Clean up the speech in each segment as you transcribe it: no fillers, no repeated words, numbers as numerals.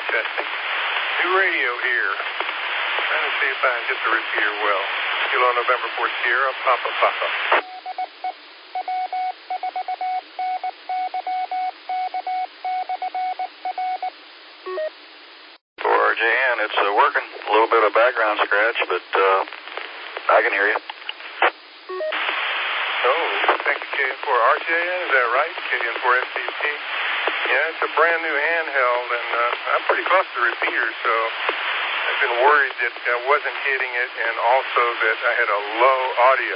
testing. New radio here. Trying to see if I can get the repeater well. Kilo November 4 Sierra, Papa Papa. For RJN, it's working. A little bit of background scratch, but I can hear you. Oh, thank you, KN4 RJN, is that right? KN4 SCP. Yeah, it's a brand new handheld, and I'm pretty close to the repeater, so I've been worried that I wasn't hitting it, and also that I had a low audio.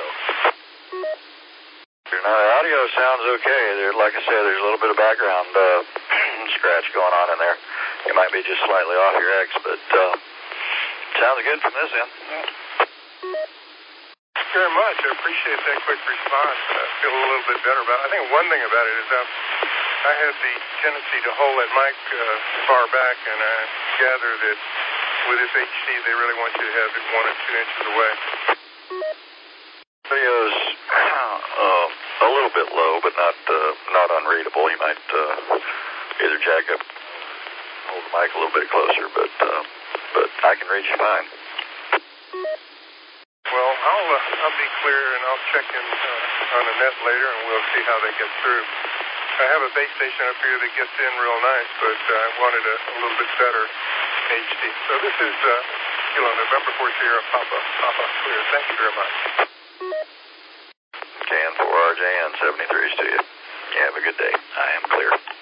Now, the audio sounds okay. Like I said, there's a little bit of background scratch going on in there. You might be just slightly off your X, but sounds good from this end. Thank you very much. I appreciate that quick response. I feel a little bit better about it. I think one thing about it is I have the tendency to hold that mic far back, and I gather that with this HD, they really want you to have it 1 or 2 inches away. Audio's a little bit low, but not unreadable. You might either jack up, hold the mic a little bit closer, but I can read you fine. Well, I'll be clear, and I'll check in on the net later, and we'll see how they get through. I have a base station up here that gets in real nice, but I wanted a little bit better HD. So this is Kilo November 4 Sierra, Papa clear. Thank you very much. KN4 RJN 73s to you. You have a good day. I am clear.